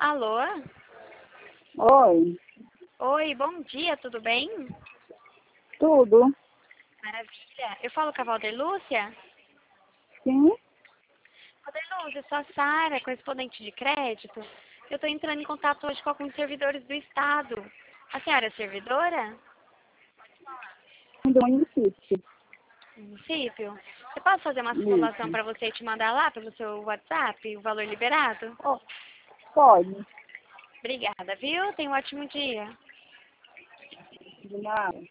Alô? Oi, Oi, bom dia, tudo bem? tudo? Maravilha. Eu falo com a Valder Lúcia? Sim? Valder Lúcia, eu sou a Sara, correspondente de crédito. Eu estou entrando em contato hoje com alguns servidores do Estado. A senhora é servidora? Do município. Município? Eu posso fazer uma simulação Isso. para você e te mandar lá pelo seu WhatsApp, o valor liberado? Ó, pode. Obrigada, viu? Tenha um ótimo dia. De nada.